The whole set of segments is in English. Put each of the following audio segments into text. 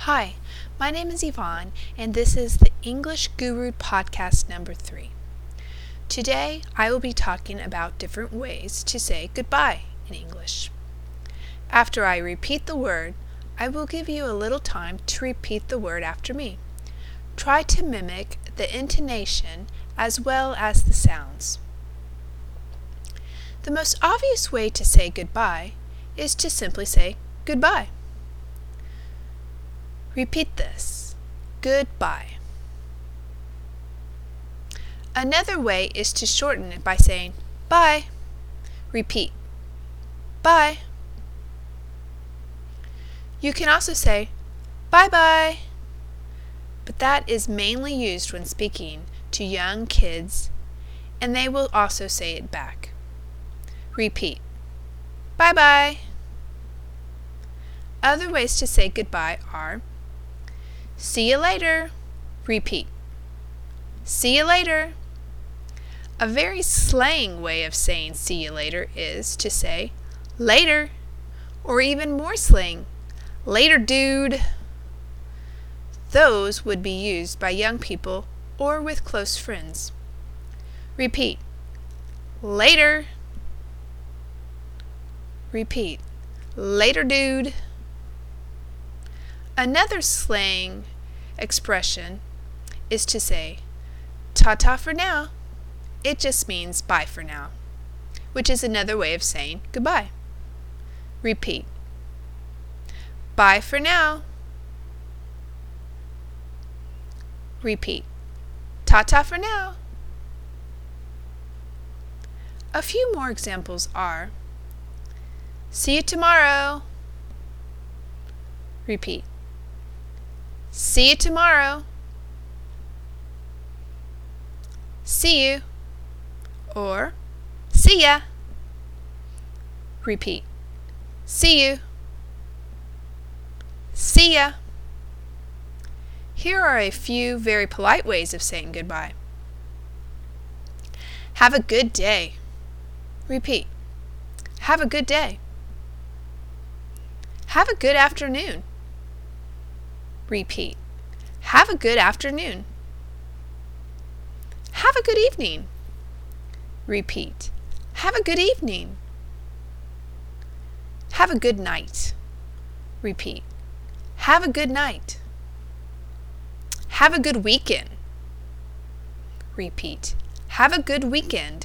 Hi, my name is Yvonne, and this is the English Guru podcast number 3. Today, I will be talking about different ways to say goodbye in English. After I repeat the word, I will give you a little time to repeat the word after me. Try to mimic the intonation as well as the sounds. The most obvious way to say goodbye is to simply say goodbye. Repeat this. Goodbye. Another way is to shorten it by saying bye. Repeat. Bye. You can also say bye-bye, but that is mainly used when speaking to young kids, and they will also say it back. Repeat. Bye-bye. Other ways to say goodbye are see you later. Repeat. See you later. A very slang way of saying see you later is to say later, or even more slang, later dude. Those would be used by young people or with close friends. Repeat. Later. Repeat. Later dude. Another slang expression is to say ta-ta for now. It just means bye for now, which is another way of saying goodbye. Repeat. Bye for now. Repeat. Ta-ta for now. A few more examples are see you tomorrow. Repeat. See you tomorrow. See you, or see ya. Repeat. See you. See ya. Here are a few very polite ways of saying goodbye. Have a good day. Repeat. Have a good day. Have a good afternoon. Repeat. Have a good afternoon. Have a good evening. Repeat. Have a good evening. Have a good night. Repeat. Have a good night. Have a good weekend. Repeat. Have a good weekend.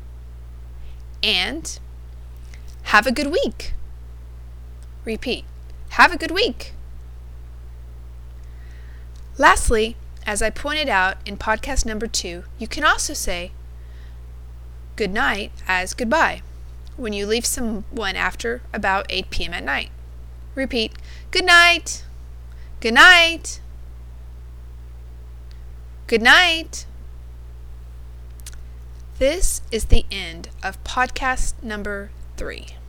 And have a good week. Repeat. Have a good week. Lastly, as I pointed out in podcast number 2, you can also say good night as goodbye when you leave someone after about 8 p.m. at night. Repeat. Good night. Good night. Good night. This is the end of podcast number 3.